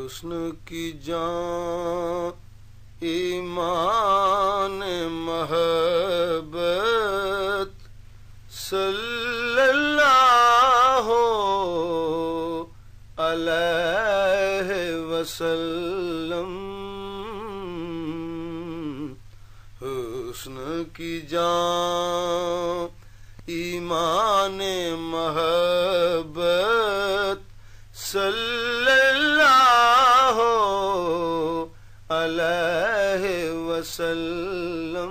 حسن کی جان ایمان محبت صلی اللہ علیہ وسلم. حسن کی جان ایمان محبت صلی اللہ علیہ وسلم.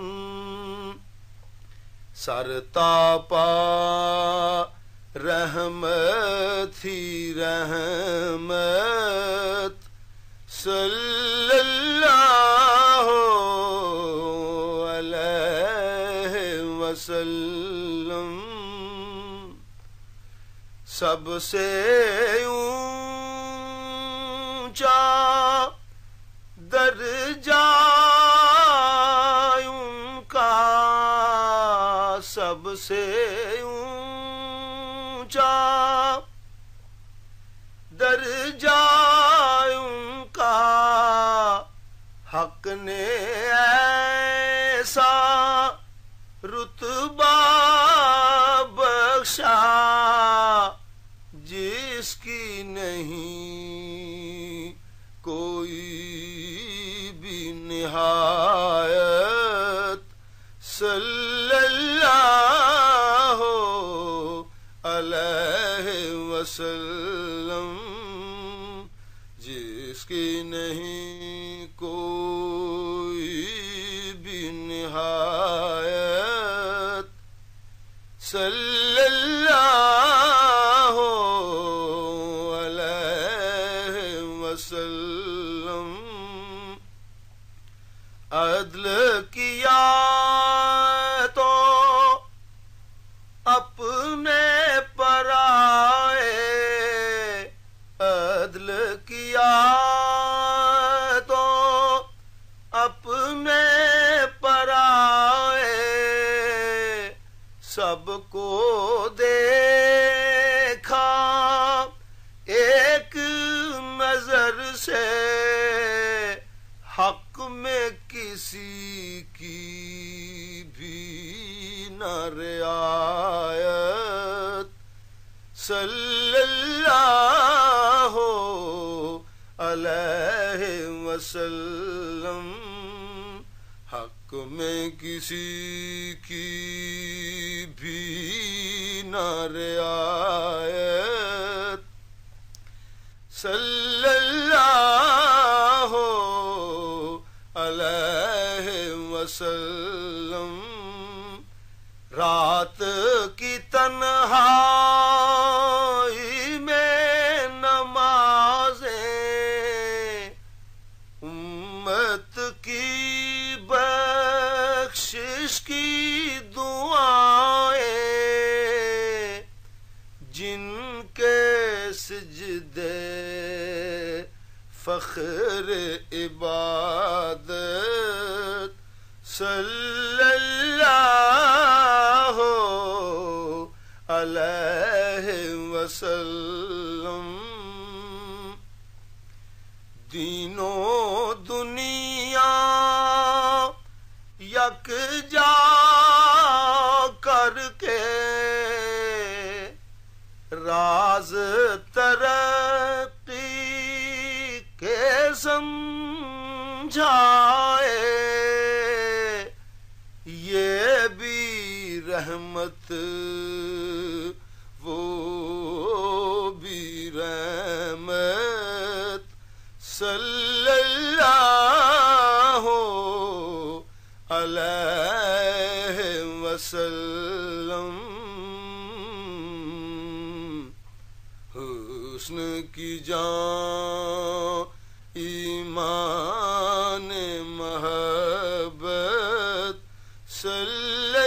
سر تاپا رحمت ہی رحمت صلی اللہ علیہ وسلم. سب سے اونچا درجہ ان کا، سب سے اونچا درجہ ان کا. حق نے ایسا رتبہ بخشا جس کی نہیں کوئی بھی نہایت. صلی اللہ علیہ وسلم. جس کی نہیں کوئی بھی نہایت. صلی اللہ علیہ وسلم. عدل کیا تو اپنے پر آئے، عدل کیا تو اپنے پر آئے. سب کو دیکھا ایک نظر سے، حق میں کسی کی بھی نہ رعایت. صلی اللہ علیہ وسلم. حق میں کسی کی بھی نہ رعایت. صلی اللہ علیہ وسلم. رات کی تنہائی میں نمازیں، امت کی بخشش کی دعائیں، جن کے سجدے فخر عبادت. صلی اللہ علیہ وسلم. دین و دنیا یکجا کر کے راز ترقی کے سمجھائے. یہ بھی رحمت وہ بھی رحمت. صلی اللہ علیہ وسلم. حسن کی جان ایمان محبت صلی